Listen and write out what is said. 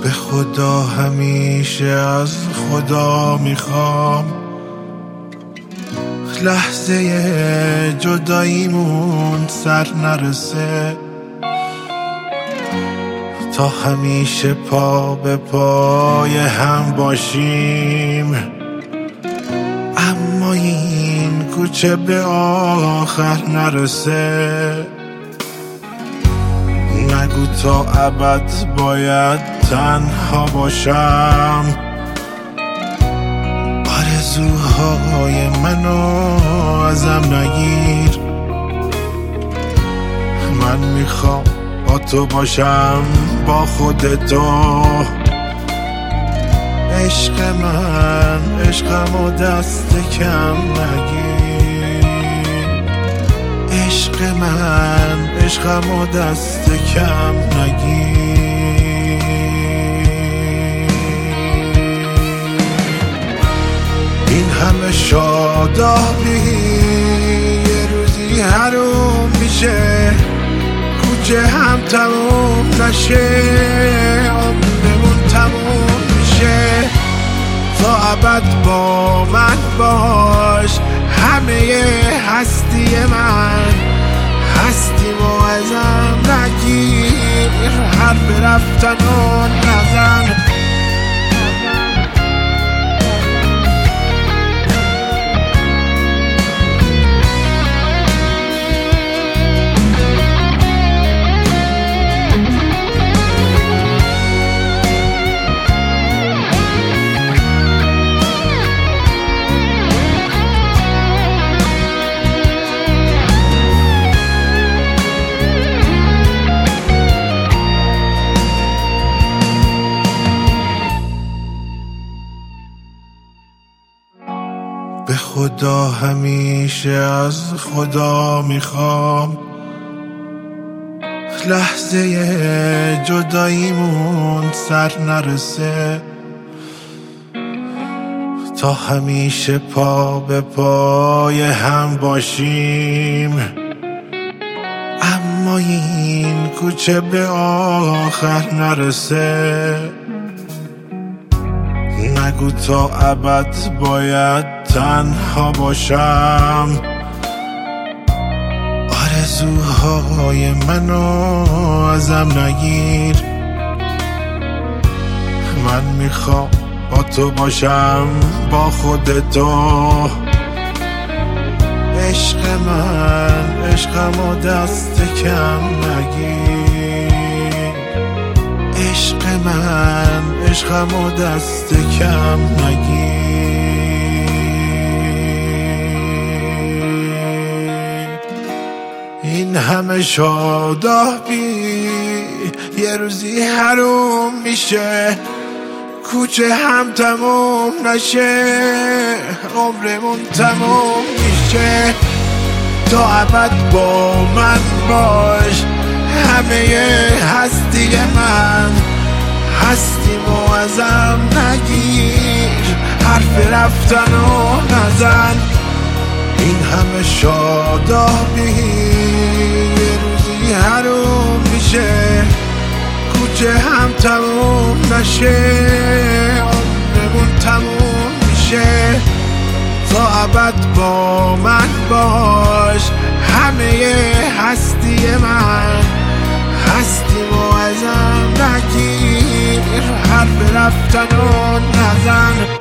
به خدا همیشه از خدا میخوام لحظه جداییمون سر نرسه، تا همیشه پا به پای هم باشیم. اما این کوچه به آخر نرسه، نگو تا ابد باید تنها باشم. آرزوهای منو ازم نگیر، من میخوام با تو باشم، با خودتو. عشق من عشقمو دست کم نگیر، عشق من عشقمو دست کم نگیر. این همه شادابی یه روزی حروم میشه، کوچه هم تموم نشه، عمرمون تموم میشه. تا ابد با من باش، همه هستی من، هستیمو ازم نگیر، حرف رفتن و نزن. به خدا همیشه از خدا میخوام لحظه جداییمون سر نرسه، تا همیشه پا به پای هم باشیم. اما این کوچه به آخر نرسه، نگو تا ابد باید تنها باشم. آرزوهای منو ازم نگیر، من میخوام با تو باشم، با خودتو. عشق من عشقمو دست کم نگیر، عشق من عشقمو دست کم نگیر. این همه شادابی یه روزی حروم میشه، کوچه هم تموم نشه، عمرمون تموم میشه. تا ابد با من باش، همه هستی من، هستیمو ازم نگیر، حرف رفتن و نزن. این همه شادابی یه روزی حروم میشه، کوچه هم تموم نشه، عمرمون تموم میشه. تا ابد با من باش، همه هستی من، هستیمو ازم نگیر، حرف رفتن و نزن.